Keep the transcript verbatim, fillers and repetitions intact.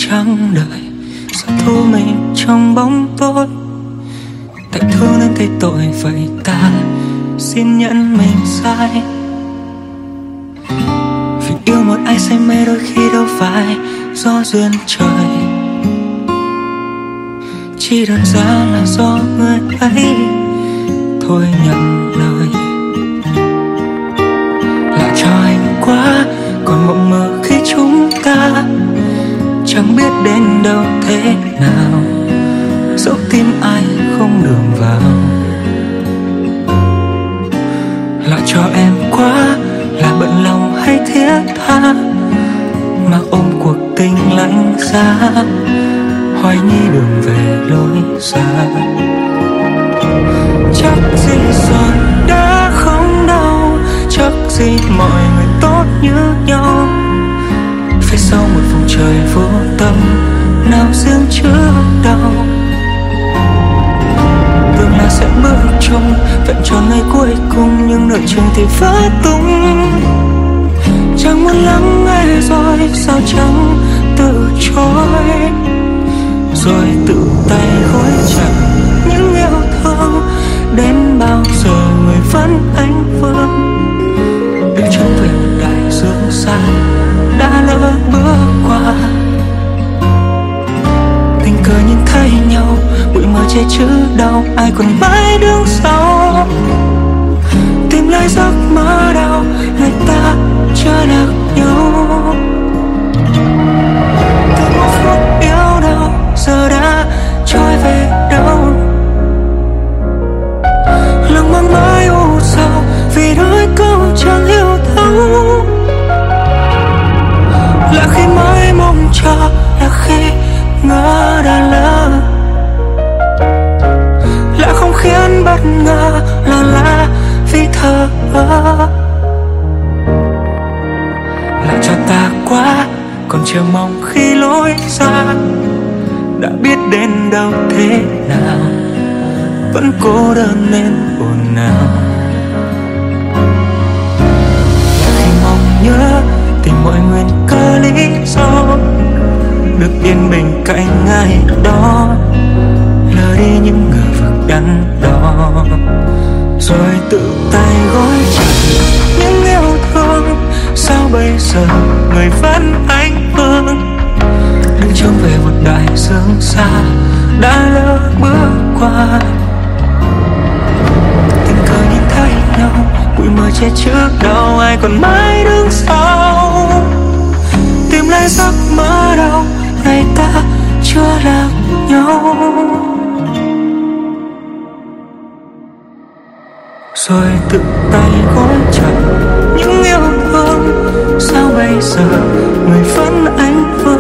trắng đời, sao thu mình trong bóng tối. Tại thương nên thấy tội, vậy ta xin nhận mình sai. Vì yêu một ai say mê đôi khi đâu phải do duyên trời, chỉ đơn giản là do người ấy thôi nhận lời. Là cho anh quá còn mộng mơ khi chúng ta chẳng biết đến đâu thế nào, dẫu tim ai không đường vào. Là cho em quá là bận lòng hay thiết tha, mà ôm cuộc tình lạnh giá, hoài nghi đường về lối xa. Chắc gì rồi đã không đau, chắc gì mọi người tốt như nhau. Phía sau một vùng trời vô tâm, nào riêng trước đau. Tưởng là sẽ bước chung vẹn tròn ngày cuối cùng, nhưng nửa chừng thì vỡ tung. Chẳng muốn lắng nghe rồi sao chẳng từ chối, rồi tự tay gối chặt những yêu thương. Đến bao giờ người vẫn anh vương, được trông về một đại dương xa đã lỡ bước qua. Tình cờ nhìn thấy nhau, bụi mờ che chứa đau, ai còn mãi đứng sau. Tìm lại giấc mơ đau, người ta chưa lạc nhau. Từ một phút yêu đau giờ đã trôi về đâu. Lòng mang mãi u sầu vì đôi câu chẳng hiểu thấu. Là khi mãi mong chờ, là khi ngỡ đã lỡ. Là không khiến bất ngờ, là là vì thờ ơ. Là cho ta quá còn chờ mong khi lối xa, đã biết đến đâu thế nào, vẫn cô đơn nên ồn ào. Là khi mong nhớ tìm mọi nguyên cơ lý do, được yên bình cạnh ai đó, lờ đi những ngờ vực đắn đo, rồi tự tay gối chặt những yêu thương. Sao bây giờ người vẫn anh vương, đứng trông về một đại dương xa đã lỡ bước qua. Tình cờ nhìn thấy nhau, bụi mờ che trước đau, ai còn mãi đứng sau. Tìm lại giấc mơ đau, ngày ta chưa lạc nhau. Rồi tự tay gối chặt những yêu thương. Sao bây giờ người vẫn anh vương,